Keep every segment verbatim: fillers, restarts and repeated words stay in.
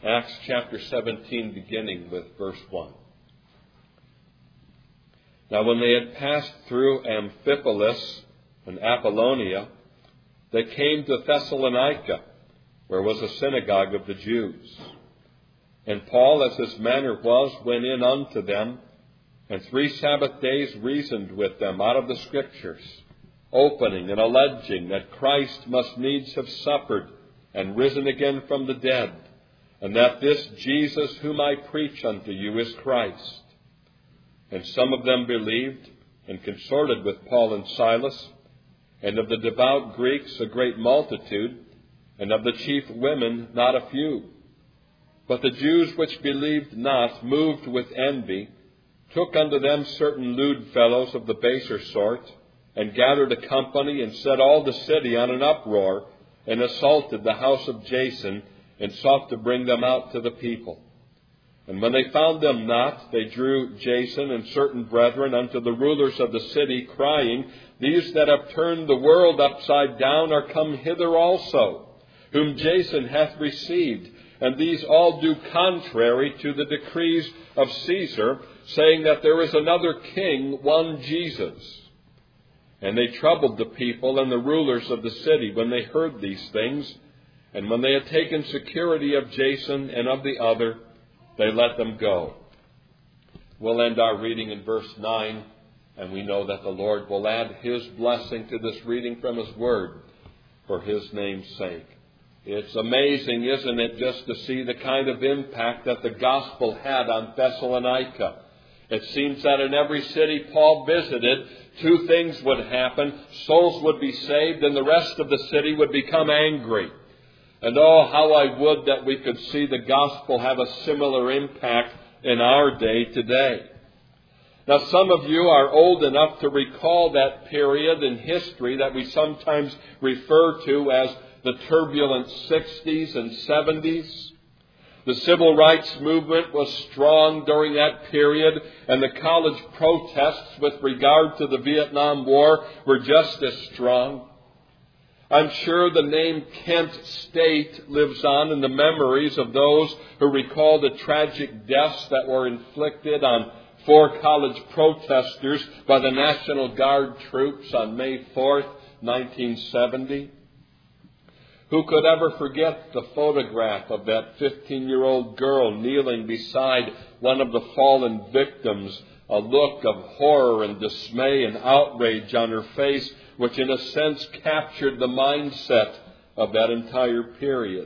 Acts chapter seventeen, beginning with verse one. Now when they had passed through Amphipolis and Apollonia, they came to Thessalonica, where was a synagogue of the Jews. And Paul, as his manner was, went in unto them, and three Sabbath days reasoned with them out of the Scriptures, opening and alleging that Christ must needs have suffered and risen again from the dead, and that this Jesus whom I preach unto you is Christ. And some of them believed, and consorted with Paul and Silas, and of the devout Greeks a great multitude, and of the chief women not a few. But the Jews which believed not, moved with envy, took unto them certain lewd fellows of the baser sort, and gathered a company, and set all the city on an uproar, and assaulted the house of Jason, and sought to bring them out to the people. And when they found them not, they drew Jason and certain brethren unto the rulers of the city, crying, These that have turned the world upside down are come hither also, whom Jason hath received, and these all do contrary to the decrees of Caesar, saying that there is another king, one Jesus. And they troubled the people and the rulers of the city when they heard these things, and when they had taken security of Jason and of the other, they let them go. We'll end our reading in verse nine, and we know that the Lord will add His blessing to this reading from His Word for His name's sake. It's amazing, isn't it, just to see the kind of impact that the gospel had on Thessalonica. It seems that in every city Paul visited, two things would happen. Souls would be saved, and the rest of the city would become angry. And oh, how I would that we could see the gospel have a similar impact in our day today. Now, some of you are old enough to recall that period in history that we sometimes refer to as the turbulent sixties and seventies. The civil rights movement was strong during that period, and the college protests with regard to the Vietnam War were just as strong. I'm sure the name Kent State lives on in the memories of those who recall the tragic deaths that were inflicted on four college protesters by the National Guard troops on May fourth, nineteen seventy. Who could ever forget the photograph of that fifteen-year-old girl kneeling beside one of the fallen victims, a look of horror and dismay and outrage on her face, which in a sense captured the mindset of that entire period.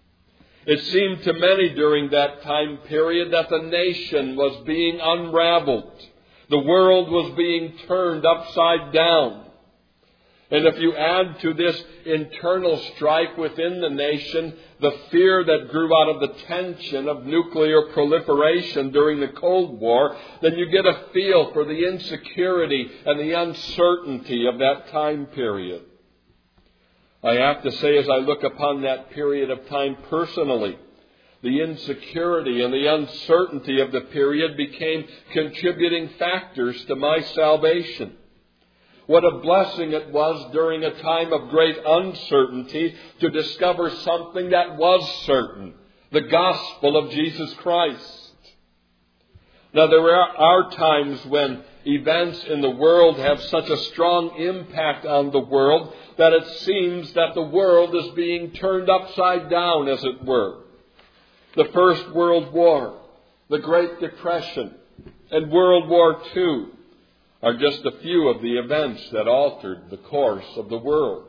It seemed to many during that time period that the nation was being unraveled. The world was being turned upside down. And if you add to this internal strife within the nation the fear that grew out of the tension of nuclear proliferation during the Cold War, then you get a feel for the insecurity and the uncertainty of that time period. I have to say, as I look upon that period of time personally, the insecurity and the uncertainty of the period became contributing factors to my salvation. What a blessing it was during a time of great uncertainty to discover something that was certain, the gospel of Jesus Christ. Now, there are, are times when events in the world have such a strong impact on the world that it seems that the world is being turned upside down, as it were. The First World War, the Great Depression, and World War Two are just a few of the events that altered the course of the world.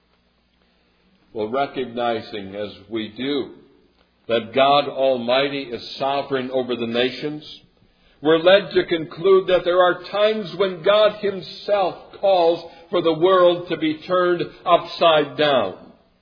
Well, recognizing as we do that God Almighty is sovereign over the nations, we're led to conclude that there are times when God Himself calls for the world to be turned upside down.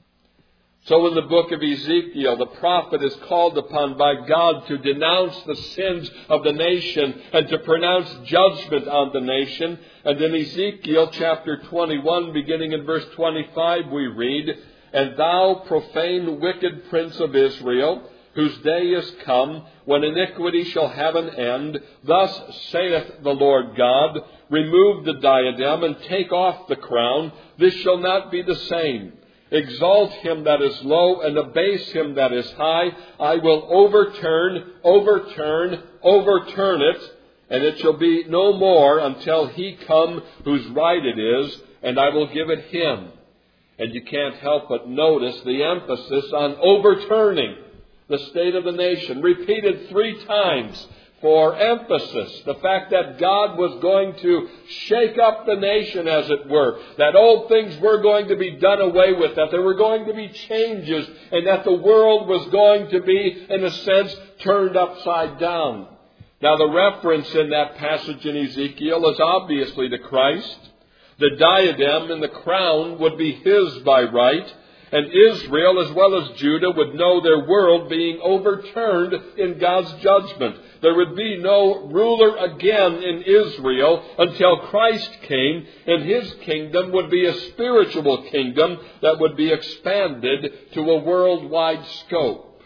So in the book of Ezekiel, the prophet is called upon by God to denounce the sins of the nation and to pronounce judgment on the nation. And in Ezekiel chapter twenty-one, beginning in verse twenty-five, we read, And thou, profane, wicked prince of Israel, whose day is come, when iniquity shall have an end, thus saith the Lord God, Remove the diadem and take off the crown. This shall not be the same. exalt him that is low, and abase him that is high. I will overturn, overturn, overturn it, and it shall be no more until he come whose right it is, and I will give it him. And you can't help but notice the emphasis on overturning the state of the nation, repeated three times for emphasis. The fact that God was going to shake up the nation, as it were, that old things were going to be done away with, that there were going to be changes, and that the world was going to be, in a sense, turned upside down. Now, the reference in that passage in Ezekiel is obviously to Christ. The diadem and the crown would be his by right, and Israel as well as Judah would know their world being overturned in God's judgment. There would be no ruler again in Israel until Christ came, and his kingdom would be a spiritual kingdom that would be expanded to a worldwide scope.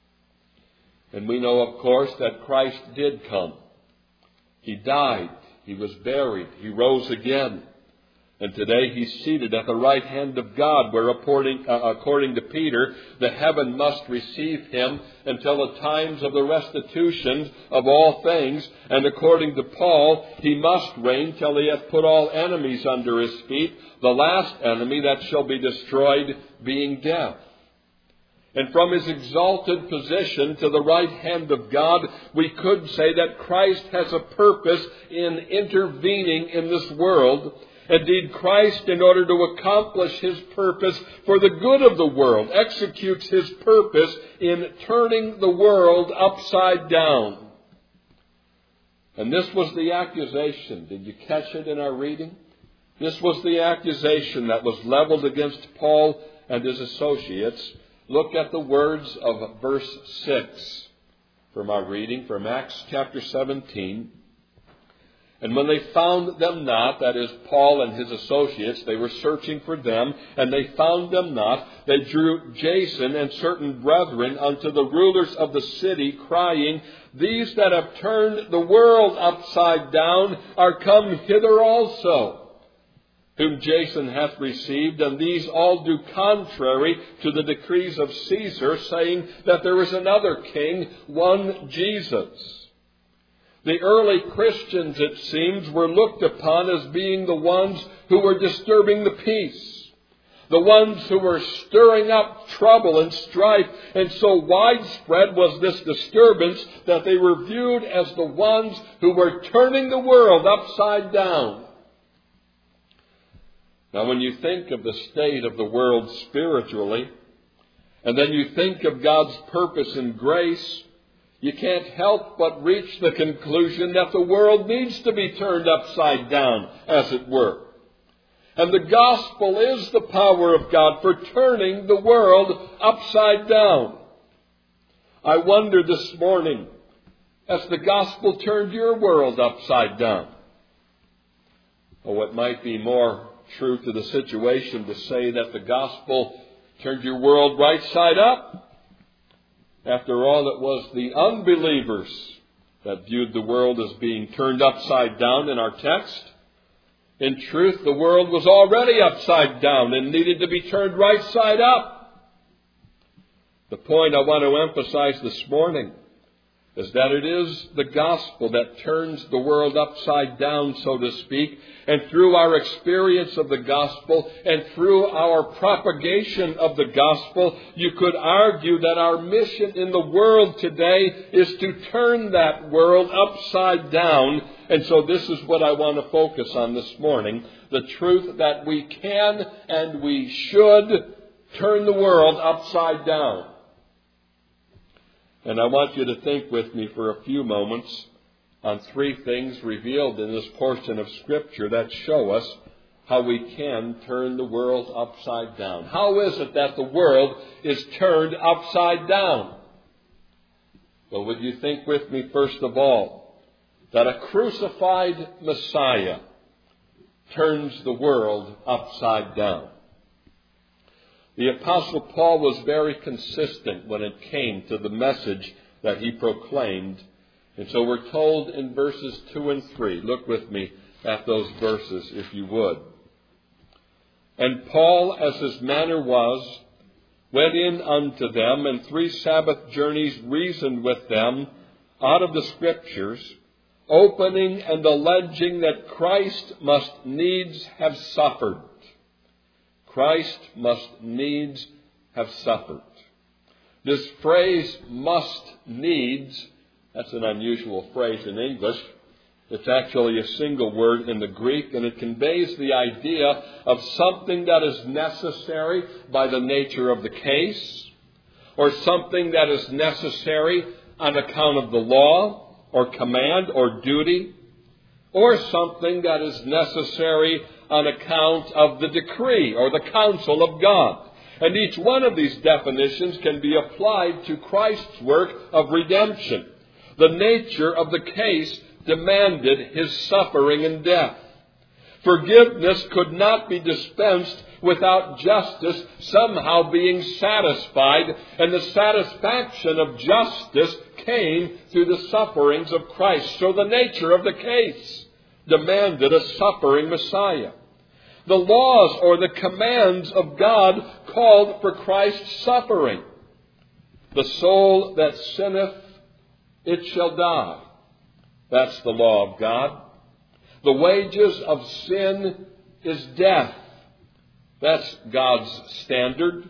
And we know, of course, that Christ did come. He died, he was buried, he rose again. And today he's seated at the right hand of God, where according, uh, according to Peter, the heaven must receive him until the times of the restitution of all things. And according to Paul, he must reign till he hath put all enemies under his feet, the last enemy that shall be destroyed being death. And from his exalted position to the right hand of God, we could say that Christ has a purpose in intervening in this world. Indeed, Christ, in order to accomplish his purpose for the good of the world, executes his purpose in turning the world upside down. And this was the accusation. Did you catch it in our reading? This was the accusation that was leveled against Paul and his associates. Look at the words of verse six from our reading from Acts chapter seventeen. And when they found them not, that is, Paul and his associates, they were searching for them, and they found them not, they drew Jason and certain brethren unto the rulers of the city, crying, These that have turned the world upside down are come hither also, whom Jason hath received, and these all do contrary to the decrees of Caesar, saying that there is another king, one Jesus. The early Christians, it seems, were looked upon as being the ones who were disturbing the peace, the ones who were stirring up trouble and strife, and so widespread was this disturbance that they were viewed as the ones who were turning the world upside down. Now, when you think of the state of the world spiritually, and then you think of God's purpose and grace, you can't help but reach the conclusion that the world needs to be turned upside down, as it were. And the gospel is the power of God for turning the world upside down. I wonder this morning, has the gospel turned your world upside down? Oh, it might be more true to the situation to say that the gospel turned your world right side up. After all, it was the unbelievers that viewed the world as being turned upside down in our text. In truth, the world was already upside down and needed to be turned right side up. The point I want to emphasize this morning is that it is the gospel that turns the world upside down, so to speak, and through our experience of the gospel and through our propagation of the gospel, you could argue that our mission in the world today is to turn that world upside down. And so this is what I want to focus on this morning, the truth that we can and we should turn the world upside down. And I want you to think with me for a few moments on three things revealed in this portion of Scripture that show us how we can turn the world upside down. How is it that the world is turned upside down? Well, would you think with me, first of all, that a crucified Messiah turns the world upside down? The Apostle Paul was very consistent when it came to the message that he proclaimed. And so we're told in verses two and three. Look with me at those verses, if you would. And Paul, as his manner was, went in unto them, and three Sabbath journeys reasoned with them out of the Scriptures, opening and alleging that Christ must needs have suffered. Christ must needs have suffered. This phrase, must needs, that's an unusual phrase in English. It's actually a single word in the Greek, and it conveys the idea of something that is necessary by the nature of the case, or something that is necessary on account of the law, or command, or duty, or something that is necessary on account of the decree or the counsel of God. And each one of these definitions can be applied to Christ's work of redemption. The nature of the case demanded his suffering and death. Forgiveness could not be dispensed without justice somehow being satisfied, and the satisfaction of justice came through the sufferings of Christ. So the nature of the case demanded a suffering Messiah. The laws or the commands of God called for Christ's suffering. The soul that sinneth, it shall die. That's the law of God. The wages of sin is death. That's God's standard.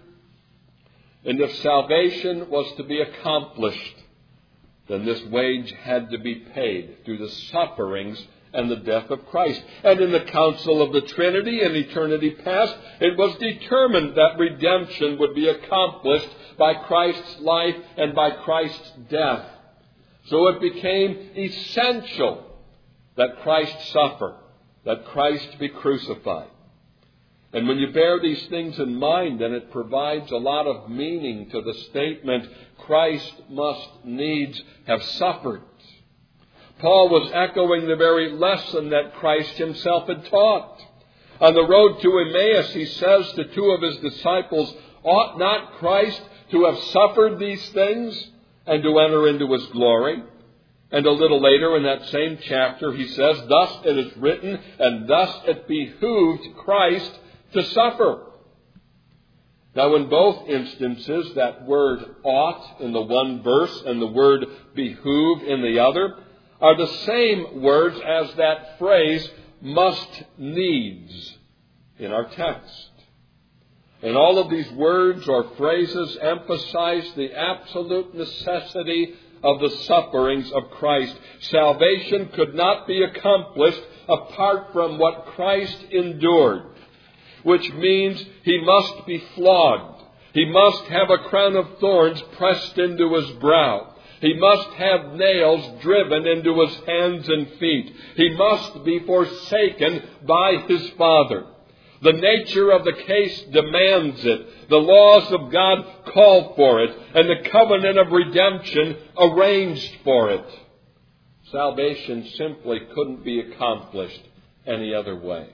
And if salvation was to be accomplished, then this wage had to be paid through the sufferings and the death of Christ. And in the counsel of the Trinity in eternity past, it was determined that redemption would be accomplished by Christ's life and by Christ's death. So it became essential that Christ suffer, that Christ be crucified. And when you bear these things in mind, then it provides a lot of meaning to the statement, Christ must needs have suffered. Paul was echoing the very lesson that Christ himself had taught. On the road to Emmaus, he says to two of his disciples, ought not Christ to have suffered these things and to enter into his glory? And a little later in that same chapter, he says, thus it is written, and thus it behooved Christ to suffer. Now, in both instances, that word ought in the one verse and the word behoove in the other are the same words as that phrase, must needs, in our text. And all of these words or phrases emphasize the absolute necessity of the sufferings of Christ. Salvation could not be accomplished apart from what Christ endured, which means he must be flogged. He must have a crown of thorns pressed into his brow. He must have nails driven into his hands and feet. He must be forsaken by his Father. The nature of the case demands it. The laws of God call for it, and the covenant of redemption arranged for it. Salvation simply couldn't be accomplished any other way.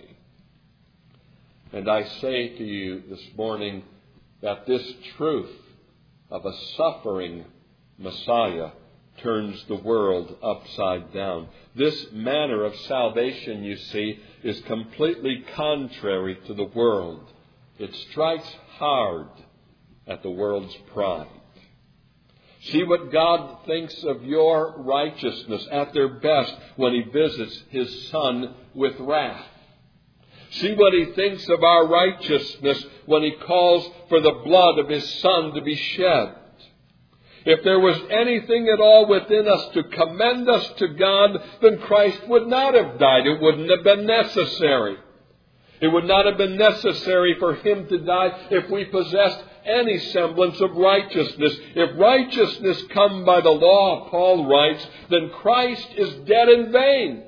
And I say to you this morning that this truth of a suffering Messiah turns the world upside down. This manner of salvation, you see, is completely contrary to the world. It strikes hard at the world's pride. See what God thinks of your righteousness at their best when he visits his Son with wrath. See what he thinks of our righteousness when he calls for the blood of his Son to be shed. If there was anything at all within us to commend us to God, then Christ would not have died. It wouldn't have been necessary. It would not have been necessary for him to die if we possessed any semblance of righteousness. If righteousness come by the law, Paul writes, then Christ is dead in vain.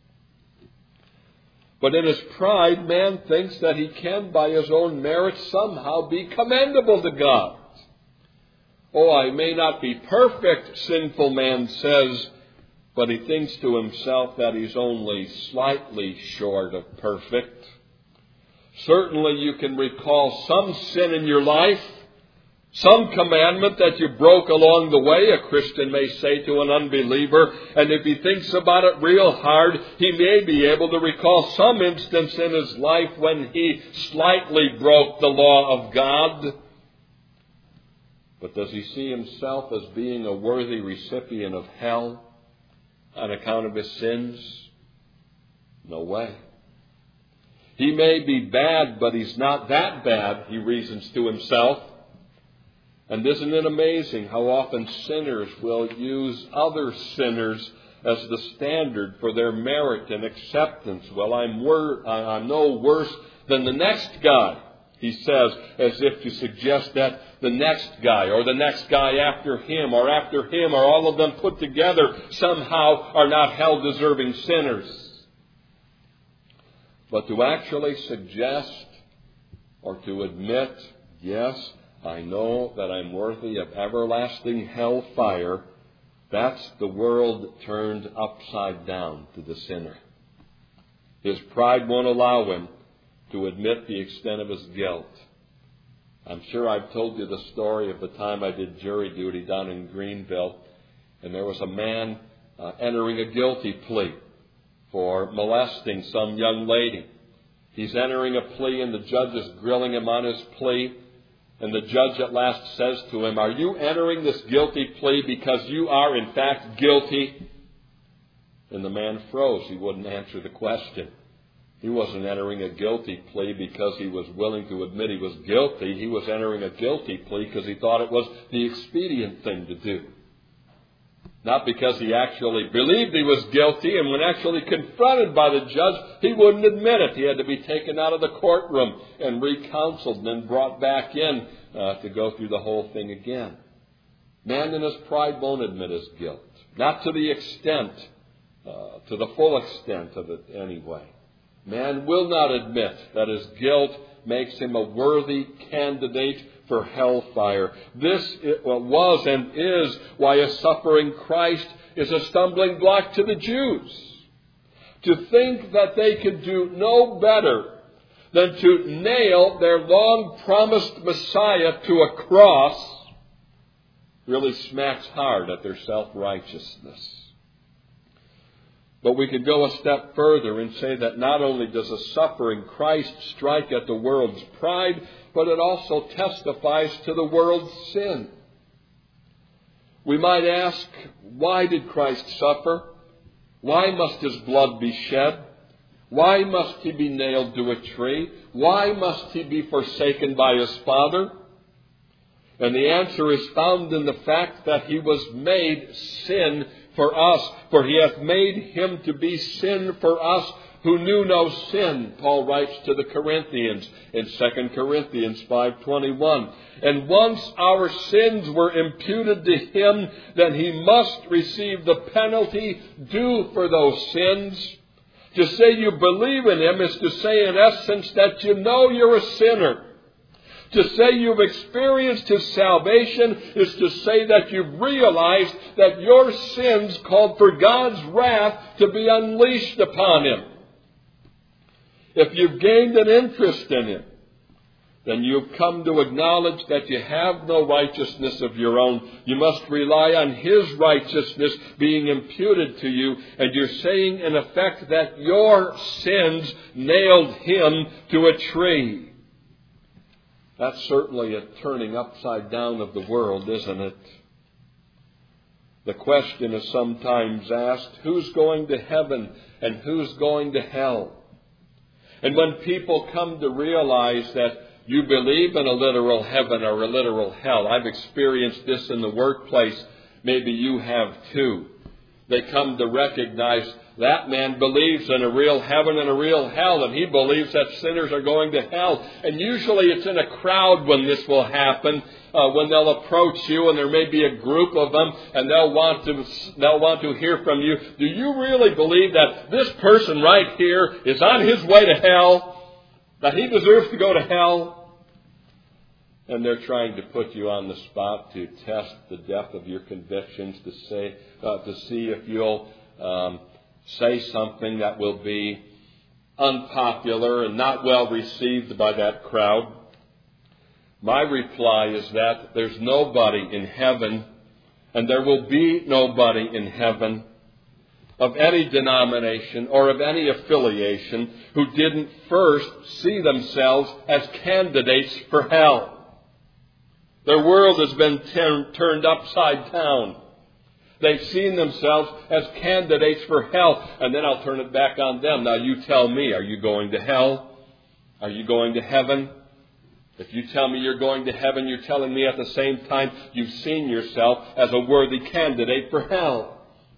But in his pride, man thinks that he can, by his own merit, somehow be commendable to God. Oh, I may not be perfect, sinful man says, but he thinks to himself that he's only slightly short of perfect. Certainly you can recall some sin in your life, Some commandment that you broke along the way, a Christian may say to an unbeliever, and if he thinks about it real hard, he may be able to recall some instance in his life when he slightly broke the law of God. But does he see himself as being a worthy recipient of hell on account of his sins? No way. He may be bad, but he's not that bad, he reasons to himself. And isn't it amazing how often sinners will use other sinners as the standard for their merit and acceptance? Well, I'm, wor- I'm no worse than the next guy, he says, as if to suggest that the next guy or the next guy after him or after him or all of them put together somehow are not hell-deserving sinners. But to actually suggest or to admit, yes, I know that I'm worthy of everlasting hell fire, that's the world turned upside down to the sinner. His pride won't allow him to admit the extent of his guilt. I'm sure I've told you the story of the time I did jury duty down in Greenville, and there was a man uh, entering a guilty plea for molesting some young lady. He's entering a plea, and the judge is grilling him on his plea. And the judge at last says to him, "Are you entering this guilty plea because you are in fact guilty?" And the man froze. He wouldn't answer the question. He wasn't entering a guilty plea because he was willing to admit he was guilty. He was entering a guilty plea because he thought it was the expedient thing to do. Not because he actually believed he was guilty, and when actually confronted by the judge, he wouldn't admit it. He had to be taken out of the courtroom and recounseled and then brought back in uh, to go through the whole thing again. Man in his pride won't admit his guilt. Not to the extent, uh, to the full extent of it anyway. Man will not admit that his guilt makes him a worthy candidate for hellfire. This was and is why a suffering Christ is a stumbling block to the Jews. To think that they could do no better than to nail their long-promised Messiah to a cross really smacks hard at their self-righteousness. But we could go a step further and say that not only does a suffering Christ strike at the world's pride, but it also testifies to the world's sin. We might ask, why did Christ suffer? Why must his blood be shed? Why must he be nailed to a tree? Why must he be forsaken by his Father? And the answer is found in the fact that he was made sin for us, for he hath made him to be sin for us who knew no sin, Paul writes to the Corinthians in Second Corinthians five twenty-one. And once our sins were imputed to him, then he must receive the penalty due for those sins. To say you believe in him is to say in essence that you know you're a sinner. To say you've experienced his salvation is to say that you've realized that your sins called for God's wrath to be unleashed upon him. If you've gained an interest in him, then you've come to acknowledge that you have no righteousness of your own. You must rely on his righteousness being imputed to you. And you're saying, in effect, that your sins nailed him to a tree. That's certainly a turning upside down of the world, isn't it? The question is sometimes asked, who's going to heaven and who's going to hell? And when people come to realize that you believe in a literal heaven or a literal hell, I've experienced this in the workplace, maybe you have too. They come to recognize that man believes in a real heaven and a real hell, and he believes that sinners are going to hell. And usually it's in a crowd when this will happen, uh, when they'll approach you, and there may be a group of them, and they'll want to they'll want to hear from you. Do you really believe that this person right here is on his way to hell? That he deserves to go to hell? And they're trying to put you on the spot to test the depth of your convictions, to say, uh, to see if you'll um, say something that will be unpopular and not well received by that crowd. My reply is that there's nobody in heaven, and there will be nobody in heaven of any denomination or of any affiliation who didn't first see themselves as candidates for hell. Their world has been ten- turned upside down. They've seen themselves as candidates for hell. And then I'll turn it back on them. Now you tell me, are you going to hell? Are you going to heaven? If you tell me you're going to heaven, you're telling me at the same time you've seen yourself as a worthy candidate for hell.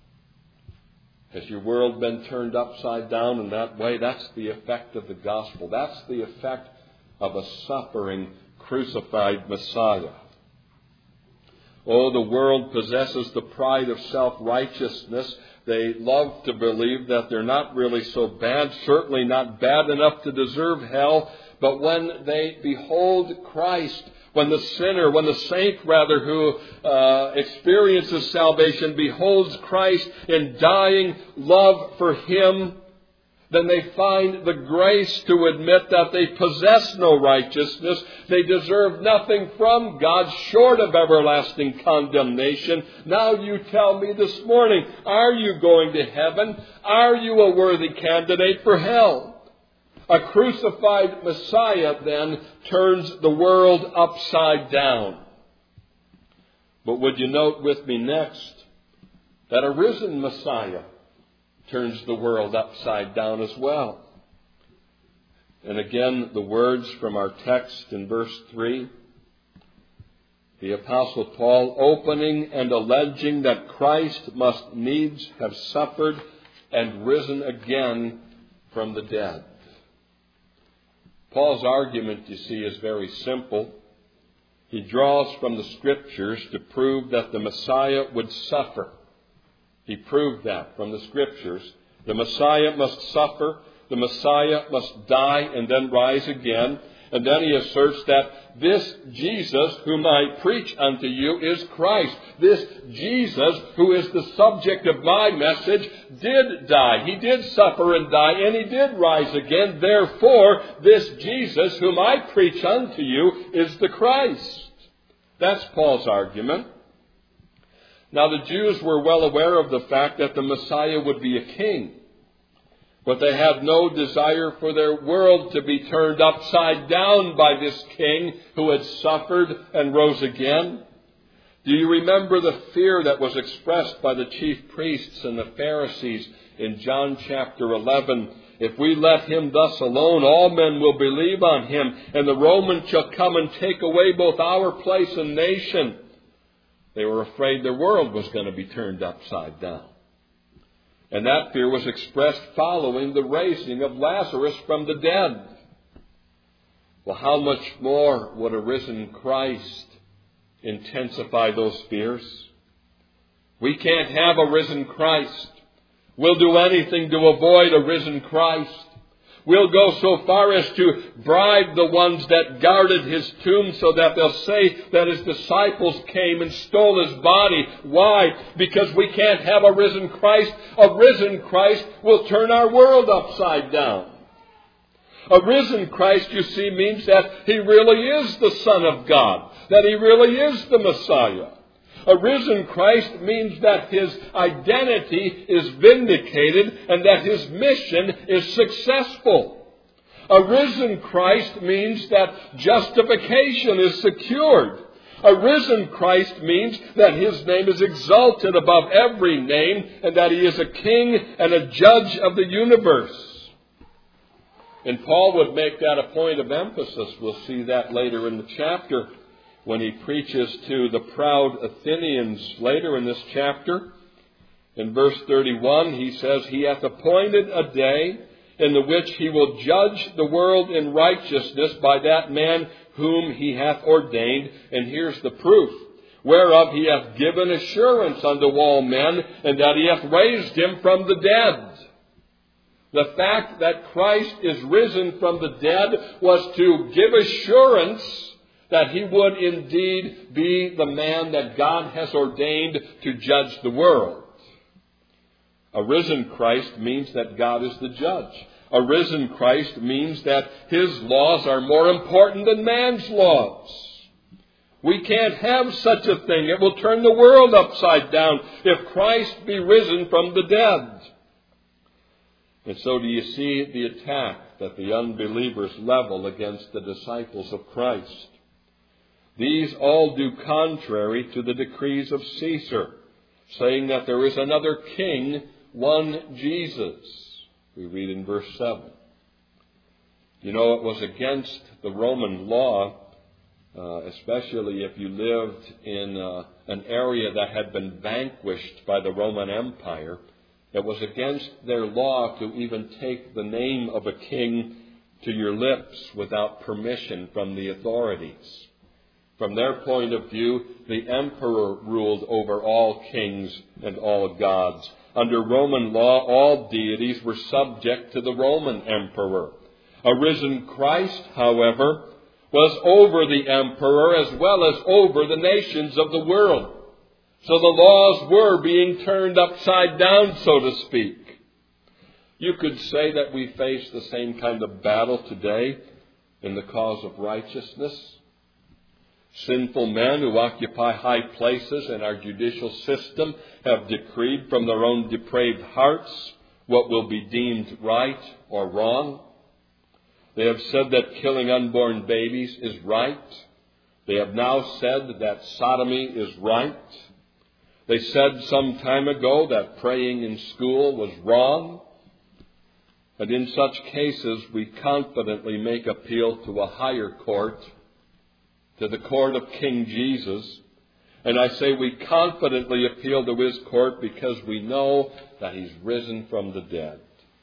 Has your world been turned upside down in that way? That's the effect of the gospel. That's the effect of a suffering, crucified Messiah. Oh, the world possesses the pride of self-righteousness. They love to believe that they're not really so bad, certainly not bad enough to deserve hell. But when they behold Christ, when the sinner, when the saint rather, who uh, experiences salvation, beholds Christ in dying love for him, then they find the grace to admit that they possess no righteousness. They deserve nothing from God short of everlasting condemnation. Now you tell me this morning, are you going to heaven? Are you a worthy candidate for hell? A crucified Messiah then turns the world upside down. But would you note with me next that a risen Messiah turns the world upside down as well. And again, the words from our text in verse three. The Apostle Paul opening and alleging that Christ must needs have suffered and risen again from the dead. Paul's argument, you see, is very simple. He draws from the Scriptures to prove that the Messiah would suffer. He proved that from the Scriptures. The Messiah must suffer. The Messiah must die and then rise again. And then he asserts that this Jesus whom I preach unto you is Christ. This Jesus who is the subject of my message did die. He did suffer and die, and he did rise again. Therefore, this Jesus whom I preach unto you is the Christ. That's Paul's argument. Now, the Jews were well aware of the fact that the Messiah would be a king. But they had no desire for their world to be turned upside down by this king who had suffered and rose again. Do you remember the fear that was expressed by the chief priests and the Pharisees in John chapter eleven? If we let him thus alone, all men will believe on him, and the Romans shall come and take away both our place and nation. They were afraid their world was going to be turned upside down. And that fear was expressed following the raising of Lazarus from the dead. Well, how much more would a risen Christ intensify those fears? We can't have a risen Christ. We'll do anything to avoid a risen Christ. We'll go so far as to bribe the ones that guarded his tomb so that they'll say that his disciples came and stole his body. Why? Because we can't have a risen Christ. A risen Christ will turn our world upside down. A risen Christ, you see, means that he really is the Son of God, that he really is the Messiah. A risen Christ means that his identity is vindicated and that his mission is successful. A risen Christ means that justification is secured. A risen Christ means that his name is exalted above every name and that he is a king and a judge of the universe. And Paul would make that a point of emphasis. We'll see that later in the chapter, when he preaches to the proud Athenians later in this chapter. In verse thirty-one, he says, He hath appointed a day in the which he will judge the world in righteousness by that man whom he hath ordained. And here's the proof. Whereof he hath given assurance unto all men, and that he hath raised him from the dead. The fact that Christ is risen from the dead was to give assurance that he would indeed be the man that God has ordained to judge the world. A risen Christ means that God is the judge. A risen Christ means that his laws are more important than man's laws. We can't have such a thing. It will turn the world upside down if Christ be risen from the dead. And so do you see the attack that the unbelievers level against the disciples of Christ? These all do contrary to the decrees of Caesar, saying that there is another king, one Jesus. We read in verse seven. You know, it was against the Roman law, uh, especially if you lived in uh, an area that had been vanquished by the Roman Empire. It was against their law to even take the name of a king to your lips without permission from the authorities. From their point of view, the emperor ruled over all kings and all gods. Under Roman law, all deities were subject to the Roman emperor. A risen Christ, however, was over the emperor as well as over the nations of the world. So the laws were being turned upside down, so to speak. You could say that we face the same kind of battle today in the cause of righteousness. Sinful men who occupy high places in our judicial system have decreed from their own depraved hearts what will be deemed right or wrong. They have said that killing unborn babies is right. They have now said that sodomy is right. They said some time ago that praying in school was wrong. And in such cases, we confidently make appeal to a higher court, to the court of King Jesus. And I say we confidently appeal to his court because we know that he's risen from the dead.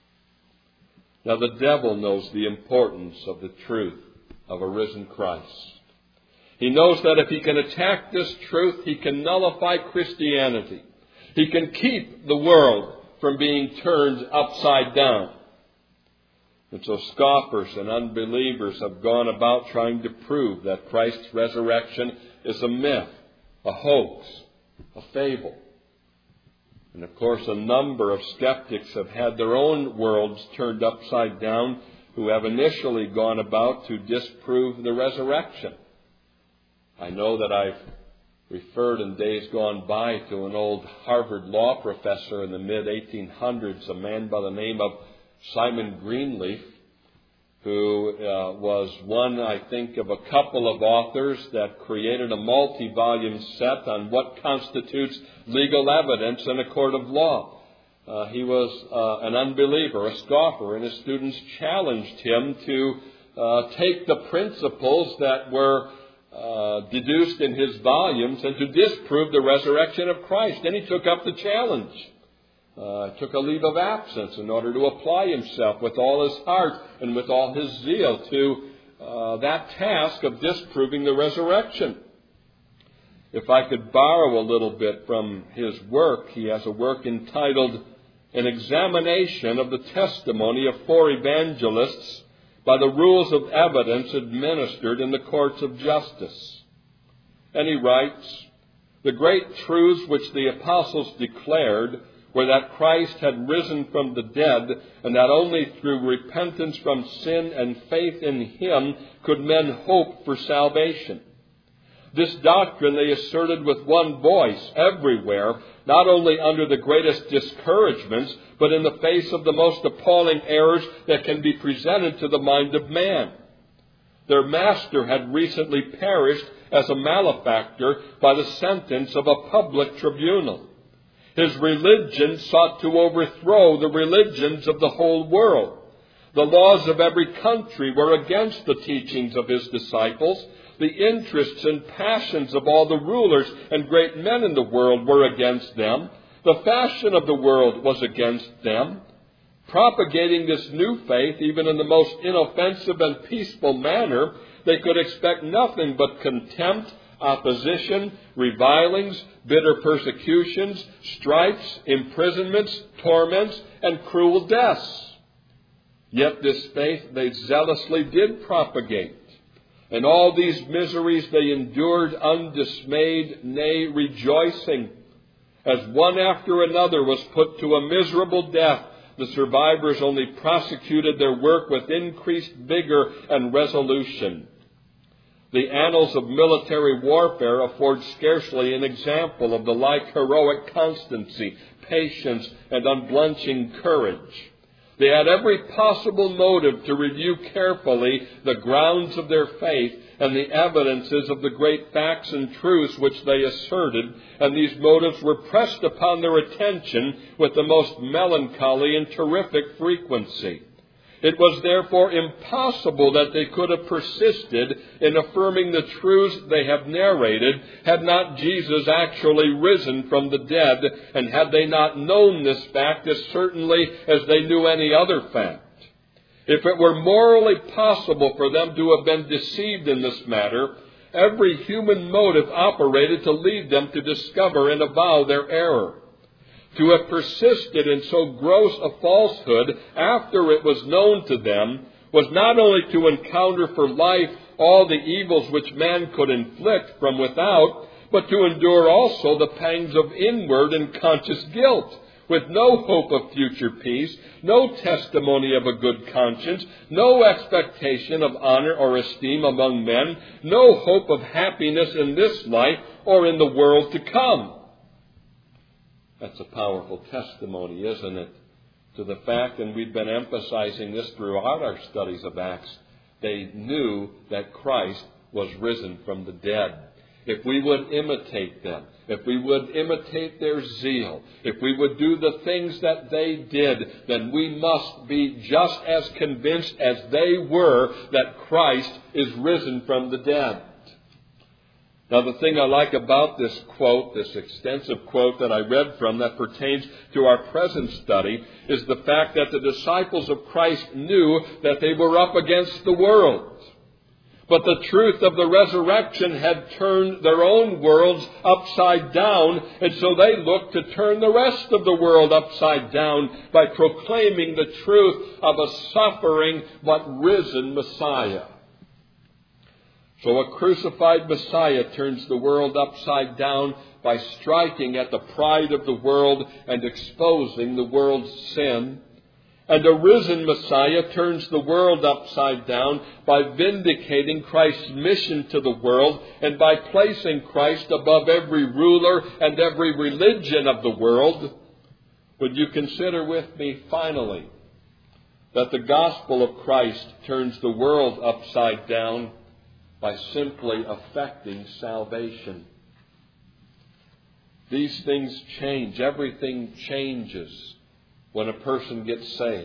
Now, the devil knows the importance of the truth of a risen Christ. He knows that if he can attack this truth, he can nullify Christianity. He can keep the world from being turned upside down. And so scoffers and unbelievers have gone about trying to prove that Christ's resurrection is a myth, a hoax, a fable. And of course, a number of skeptics have had their own worlds turned upside down who have initially gone about to disprove the resurrection. I know that I've referred in days gone by to an old Harvard law professor in the mid eighteen hundreds, a man by the name of Simon Greenleaf, who uh, was one, I think, of a couple of authors that created a multi-volume set on what constitutes legal evidence in a court of law. Uh, he was uh, an unbeliever, a scoffer, and his students challenged him to uh, take the principles that were uh, deduced in his volumes and to disprove the resurrection of Christ. And he took up the challenge. Uh, took a leave of absence in order to apply himself with all his heart and with all his zeal to uh, that task of disproving the resurrection. If I could borrow a little bit from his work, he has a work entitled An Examination of the Testimony of Four Evangelists by the Rules of Evidence Administered in the Courts of Justice. And he writes, "The great truths which the apostles declared were that Christ had risen from the dead, and that only through repentance from sin and faith in him could men hope for salvation. This doctrine they asserted with one voice everywhere, not only under the greatest discouragements, but in the face of the most appalling errors that can be presented to the mind of man. Their master had recently perished as a malefactor by the sentence of a public tribunal. His religion sought to overthrow the religions of the whole world. The laws of every country were against the teachings of his disciples. The interests and passions of all the rulers and great men in the world were against them. The fashion of the world was against them. Propagating this new faith, even in the most inoffensive and peaceful manner, they could expect nothing but contempt, opposition, revilings, bitter persecutions, stripes, imprisonments, torments, and cruel deaths. Yet this faith they zealously did propagate. And all these miseries they endured undismayed, nay, rejoicing. As one after another was put to a miserable death, the survivors only prosecuted their work with increased vigor and resolution. The annals of military warfare afford scarcely an example of the like heroic constancy, patience, and unblenching courage. They had every possible motive to review carefully the grounds of their faith and the evidences of the great facts and truths which they asserted, and these motives were pressed upon their attention with the most melancholy and terrific frequency. It was therefore impossible that they could have persisted in affirming the truths they have narrated had not Jesus actually risen from the dead, and had they not known this fact as certainly as they knew any other fact. If it were morally possible for them to have been deceived in this matter, every human motive operated to lead them to discover and avow their error. To have persisted in so gross a falsehood after it was known to them was not only to encounter for life all the evils which man could inflict from without, but to endure also the pangs of inward and conscious guilt, with no hope of future peace, no testimony of a good conscience, no expectation of honor or esteem among men, no hope of happiness in this life or in the world to come. That's a powerful testimony, isn't it, to the fact, and we've been emphasizing this throughout our studies of Acts, they knew that Christ was risen from the dead. If we would imitate them, if we would imitate their zeal, if we would do the things that they did, then we must be just as convinced as they were that Christ is risen from the dead. Now, the thing I like about this quote, this extensive quote that I read from that pertains to our present study, is the fact that the disciples of Christ knew that they were up against the world. But the truth of the resurrection had turned their own worlds upside down, and so they looked to turn the rest of the world upside down by proclaiming the truth of a suffering but risen Messiah. So a crucified Messiah turns the world upside down by striking at the pride of the world and exposing the world's sin. And a risen Messiah turns the world upside down by vindicating Christ's mission to the world and by placing Christ above every ruler and every religion of the world. Would you consider with me, finally, that the gospel of Christ turns the world upside down by simply effecting salvation. These things change. Everything changes when a person gets saved.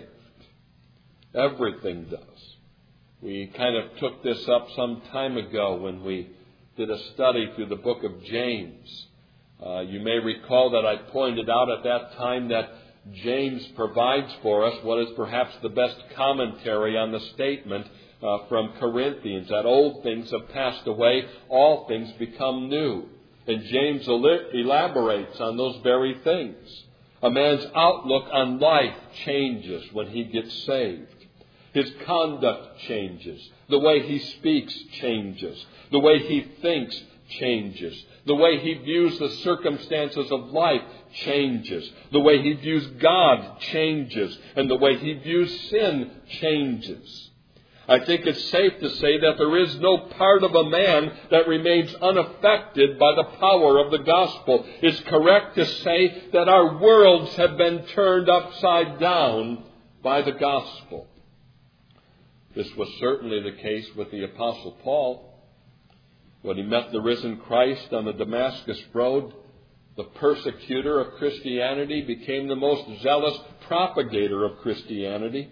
Everything does. We kind of took this up some time ago when we did a study through the book of James. Uh, you may recall that I pointed out at that time that James provides for us what is perhaps the best commentary on the statement Uh, from Corinthians, that old things have passed away, all things become new. And James el- elaborates on those very things. A man's outlook on life changes when he gets saved. His conduct changes. The way he speaks changes. The way he thinks changes. The way he views the circumstances of life changes. The way he views God changes. And the way he views sin changes. I think it's safe to say that there is no part of a man that remains unaffected by the power of the gospel. It's correct to say that our worlds have been turned upside down by the gospel. This was certainly the case with the Apostle Paul. When he met the risen Christ on the Damascus road, the persecutor of Christianity became the most zealous propagator of Christianity.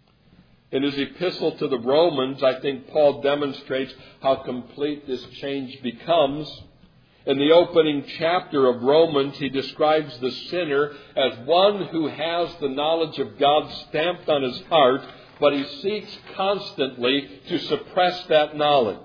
In his epistle to the Romans, I think Paul demonstrates how complete this change becomes. In the opening chapter of Romans, he describes the sinner as one who has the knowledge of God stamped on his heart, but he seeks constantly to suppress that knowledge.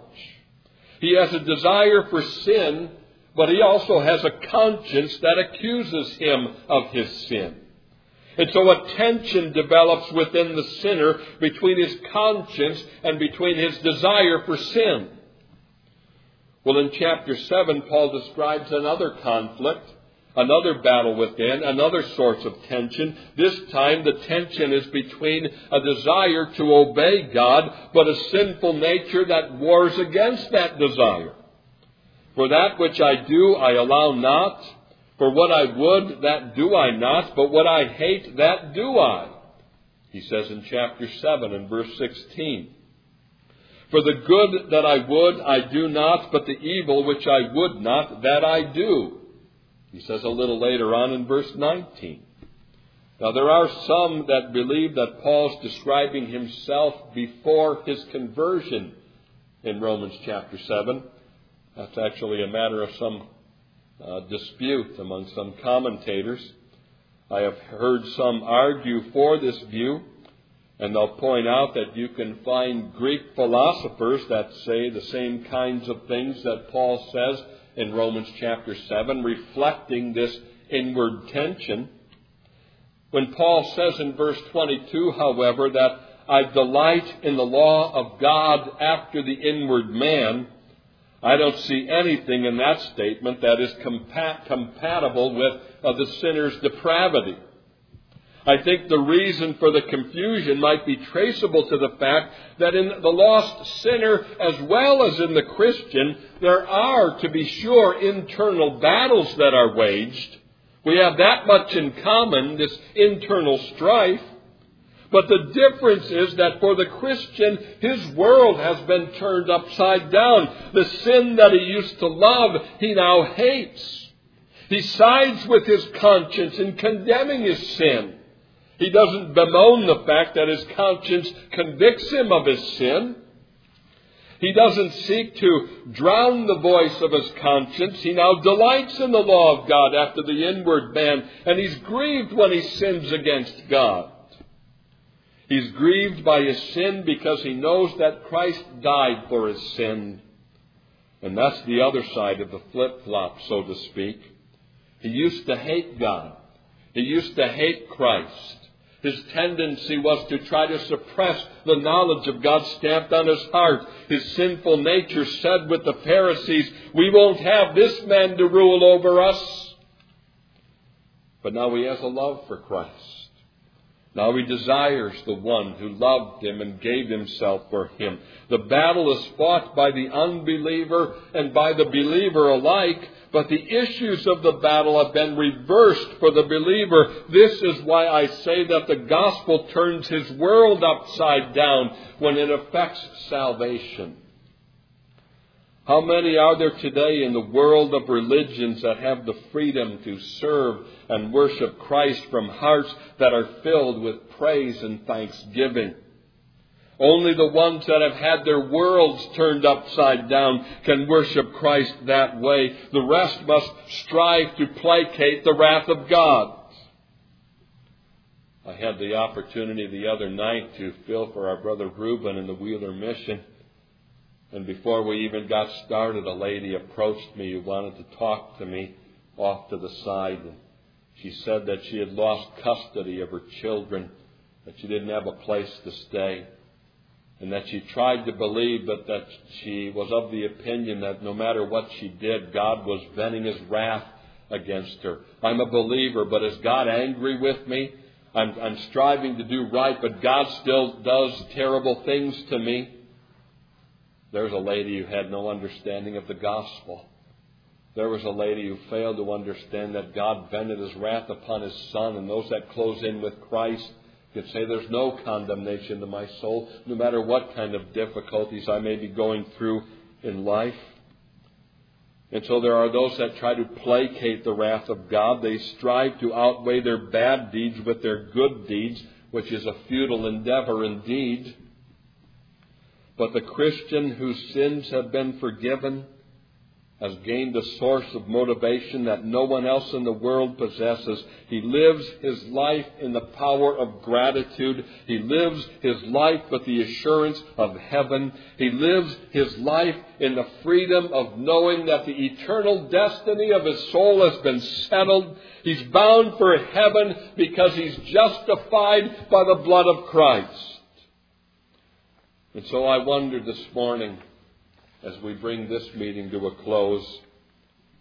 He has a desire for sin, but he also has a conscience that accuses him of his sin. And so a tension develops within the sinner between his conscience and between his desire for sin. Well, in chapter seven, Paul describes another conflict, another battle within, another source of tension. This time the tension is between a desire to obey God, but a sinful nature that wars against that desire. For that which I do, I allow not. For what I would, that do I not. But what I hate, that do I. He says in chapter seven and verse sixteen. For the good that I would, I do not, but the evil which I would not, that I do. He says a little later on in verse nineteen. Now there are some that believe that Paul's describing himself before his conversion in Romans chapter seven. That's actually a matter of some uh, dispute among some commentators. I have heard some argue for this view, and they'll point out that you can find Greek philosophers that say the same kinds of things that Paul says in Romans chapter seven, reflecting this inward tension. When Paul says in verse twenty-two, however, that I delight in the law of God after the inward man, I don't see anything in that statement that is compat- compatible with uh, the sinner's depravity. I think the reason for the confusion might be traceable to the fact that in the lost sinner as well as in the Christian, there are, to be sure, internal battles that are waged. We have that much in common, this internal strife. But the difference is that for the Christian, his world has been turned upside down. The sin that he used to love, he now hates. He sides with his conscience in condemning his sin. He doesn't bemoan the fact that his conscience convicts him of his sin. He doesn't seek to drown the voice of his conscience. He now delights in the law of God after the inward man, and he's grieved when he sins against God. He's grieved by his sin because he knows that Christ died for his sin. And that's the other side of the flip-flop, so to speak. He used to hate God. He used to hate Christ. His tendency was to try to suppress the knowledge of God stamped on his heart. His sinful nature said with the Pharisees, we won't have this man to rule over us. But now he has a love for Christ. Now he desires the one who loved him and gave himself for him. The battle is fought by the unbeliever and by the believer alike, but the issues of the battle have been reversed for the believer. This is why I say that the gospel turns his world upside down when it affects salvation. How many are there today in the world of religions that have the freedom to serve and worship Christ from hearts that are filled with praise and thanksgiving? Only the ones that have had their worlds turned upside down can worship Christ that way. The rest must strive to placate the wrath of God. I had the opportunity the other night to fill for our brother Reuben in the Wheeler Mission. And before we even got started, a lady approached me who wanted to talk to me off to the side. And she said that she had lost custody of her children, that she didn't have a place to stay, and that she tried to believe that, that she was of the opinion that no matter what she did, God was venting his wrath against her. I'm a believer, but is God angry with me? I'm, I'm striving to do right, but God still does terrible things to me. There's a lady who had no understanding of the gospel. There was a lady who failed to understand that God vented his wrath upon his Son, and those that close in with Christ could say there's no condemnation to my soul, no matter what kind of difficulties I may be going through in life. And so there are those that try to placate the wrath of God. They strive to outweigh their bad deeds with their good deeds, which is a futile endeavor indeed. But the Christian whose sins have been forgiven has gained a source of motivation that no one else in the world possesses. He lives his life in the power of gratitude. He lives his life with the assurance of heaven. He lives his life in the freedom of knowing that the eternal destiny of his soul has been settled. He's bound for heaven because he's justified by the blood of Christ. And so I wondered this morning, as we bring this meeting to a close,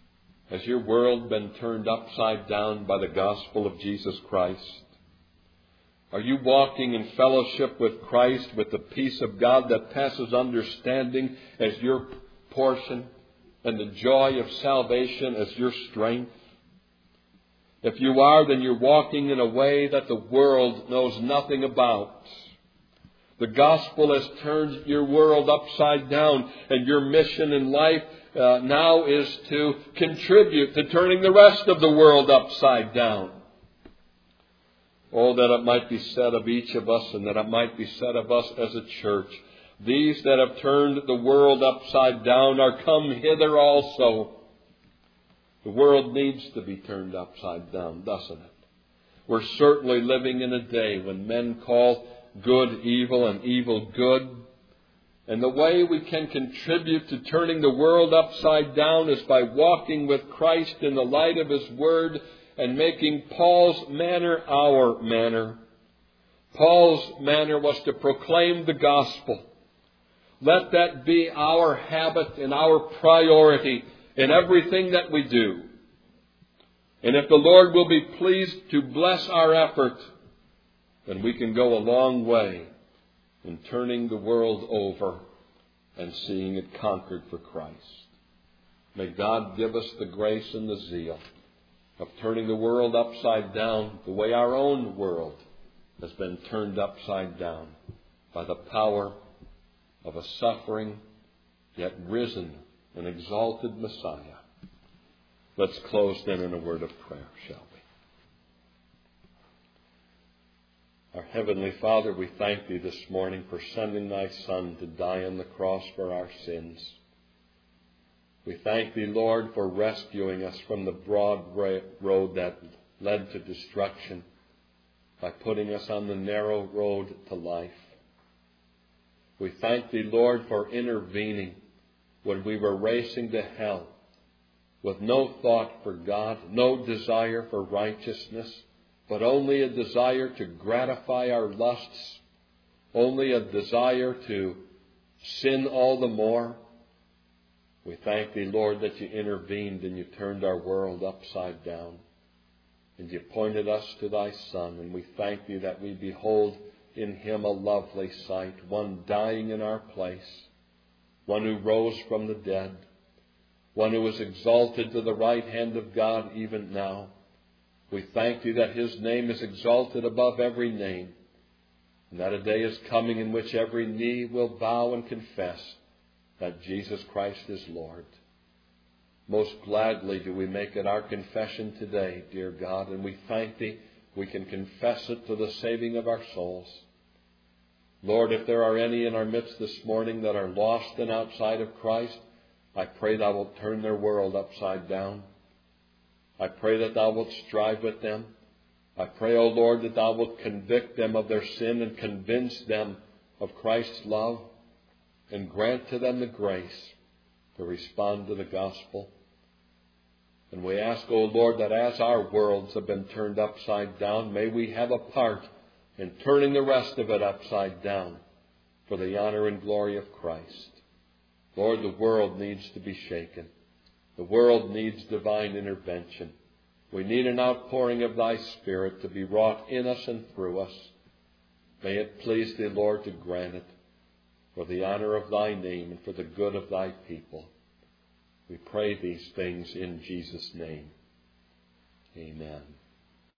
Has your world been turned upside down by the gospel of Jesus Christ? Are you walking in fellowship with Christ, with the peace of God that passes understanding as your portion, and the joy of salvation as your strength? If you are, then you're walking in a way that the world knows nothing about. The gospel has turned your world upside down, and your mission in life uh, now is to contribute to turning the rest of the world upside down. Oh, that it might be said of each of us, and that it might be said of us as a church, these that have turned the world upside down are come hither also. The world needs to be turned upside down, doesn't it? We're certainly living in a day when men call good evil and evil good. And the way we can contribute to turning the world upside down is by walking with Christ in the light of His Word and making Paul's manner our manner. Paul's manner was to proclaim the gospel. Let that be our habit and our priority in everything that we do. And if the Lord will be pleased to bless our effort, then we can go a long way in turning the world over and seeing it conquered for Christ. May God give us the grace and the zeal of turning the world upside down the way our own world has been turned upside down by the power of a suffering yet risen and exalted Messiah. Let's close then in a word of prayer, shall we? Our Heavenly Father, we thank Thee this morning for sending Thy Son to die on the cross for our sins. We thank Thee, Lord, for rescuing us from the broad road that led to destruction by putting us on the narrow road to life. We thank Thee, Lord, for intervening when we were racing to hell with no thought for God, no desire for righteousness, but only a desire to gratify our lusts, only a desire to sin all the more. We thank Thee, Lord, that You intervened and You turned our world upside down. And You pointed us to Thy Son, and we thank Thee that we behold in Him a lovely sight, one dying in our place, one who rose from the dead, one who is exalted to the right hand of God even now. We thank Thee that His name is exalted above every name, and that a day is coming in which every knee will bow and confess that Jesus Christ is Lord. Most gladly do we make it our confession today, dear God, and we thank Thee we can confess it to the saving of our souls. Lord, if there are any in our midst this morning that are lost and outside of Christ, I pray Thou wilt turn their world upside down. I pray that Thou wilt strive with them. I pray, O Lord, that Thou wilt convict them of their sin and convince them of Christ's love, and grant to them the grace to respond to the gospel. And we ask, O Lord, that as our worlds have been turned upside down, may we have a part in turning the rest of it upside down for the honor and glory of Christ. Lord, the world needs to be shaken. The world needs divine intervention. We need an outpouring of Thy Spirit to be wrought in us and through us. May it please Thee, Lord, to grant it for the honor of Thy name and for the good of Thy people. We pray these things in Jesus' name. Amen.